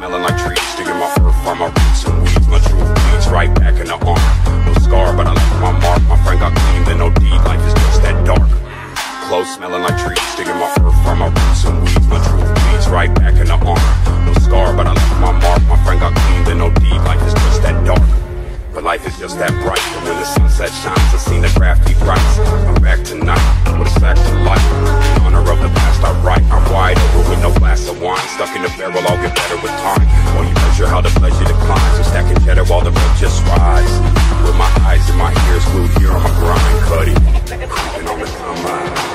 smelling like trees, digging my earth from my roots and weeds. My true bleeds right back in the arm. No scar, but I left my mark. My friend got clean, then no deed. Life is just that dark. Clothes smelling like trees, digging my earth from my roots and weeds. My true bleeds right back in the arm. No scar, but I left my mark. My friend got clean, then no deed. Life is just that dark. But life is just that bright. And when the sunset shines, I seen the crafty rights. I'm back tonight with a sack to life. In honor of the past I write. I'm wide over with no glass of wine. Stuck in the barrel, I'll get better with time. While you measure how the pleasure declines. I'm stacking cheddar while the rent just rise. With my eyes and my ears glued here on my grind. Cuddy, creeping on the come out.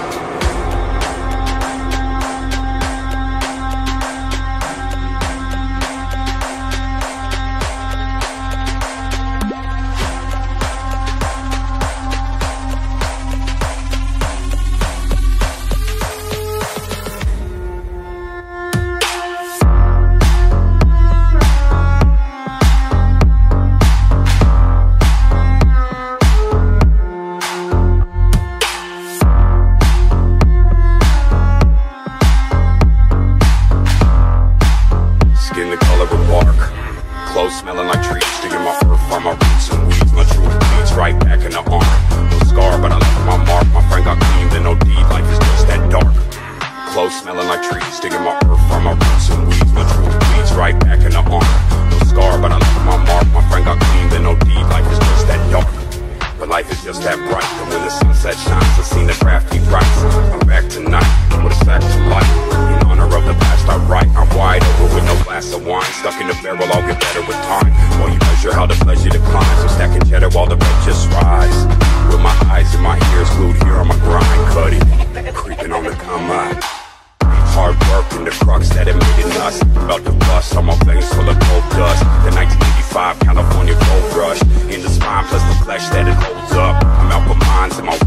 Clothes smelling like trees, digging my earth from my roots and weeds. My true bleeds right back in the arm. No scar, but I left my mark. My friend got clean, then no deed. Life is just that dark. Clothes smelling like trees, digging my earth from my roots and weeds. My true bleeds right back in the arm. No scar, but I left my mark. My friend got clean, then no deed. Life is just that dark. But life is just that bright. And when the sunset shines, I seen the crafty rights. I'm back tonight with a sack to light. In honor of the past I write. I'm wide over with no glass of wine. Stuck in the barrel, I'll get better with time. While you measure how the pleasure declines. I'm stacking cheddar while the rent just rise. With my eyes and my ears glued here on my grind. Cuddy, creeping on the come out. Hard work and the crux that it made it nuts. About to bust on my veins full of gold dust. The 1985 California gold rush. In the spine plus the flesh that it holds up. I'm out for minds and my